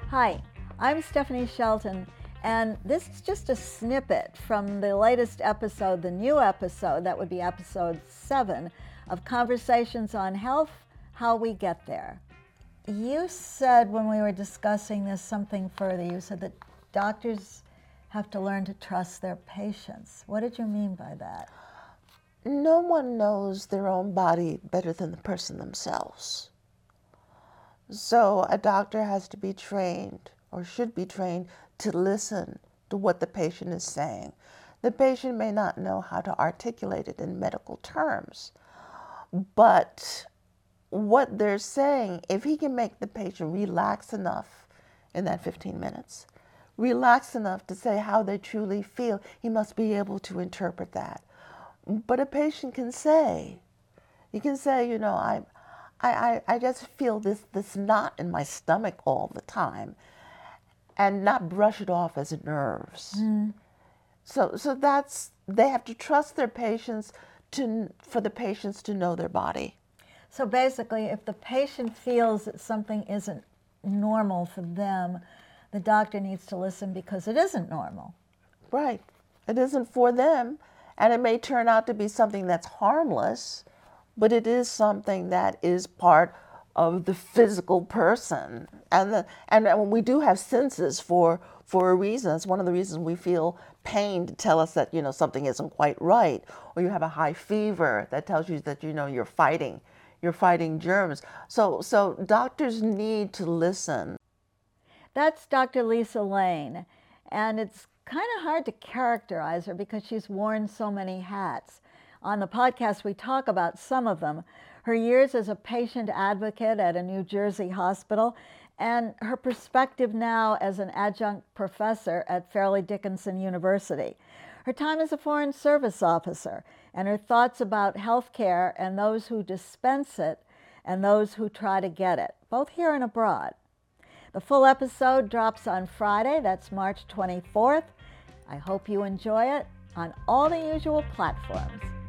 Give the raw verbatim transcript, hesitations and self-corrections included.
Hi, I'm Stephanie Shelton, and this is just a snippet from the latest episode, the new episode, that would be episode seven, of Conversations on Health, How We Get There. You said when we were discussing this something further, you said that doctors have to learn to trust their patients. What did you mean by that? No one knows their own body better than the person themselves. So a doctor has to be trained, or should be trained, to listen to what the patient is saying. The patient may not know how to articulate it in medical terms, but what they're saying, if he can make the patient relax enough in that fifteen minutes, relax enough to say how they truly feel, he must be able to interpret that. But a patient can say, you can say, you know, I, I, I just feel this, this knot in my stomach all the time, and not brush it off as nerves. Mm. So, so that's, they have to trust their patients to, for the patients to know their body. So basically, if the patient feels that something isn't normal for them, the doctor needs to listen because it isn't normal. Right. It isn't for them, and it may turn out to be something that's harmless, but it is something that is part of the physical person. And the, and we do have senses for for a reason. It's one of the reasons we feel pain to tell us that, you know, something isn't quite right. Or you have a high fever that tells you that, you know, you're fighting. You're fighting germs. So so doctors need to listen. That's Doctor Lisa Lane, and it's kind of hard to characterize her because she's worn so many hats. On the podcast, we talk about some of them: her years as a patient advocate at a New Jersey hospital, and her perspective now as an adjunct professor at Fairleigh Dickinson University, her time as a Foreign Service officer, and her thoughts about health care and those who dispense it and those who try to get it, both here and abroad. The full episode drops on Friday, that's March twenty-fourth. I hope you enjoy it on all the usual platforms.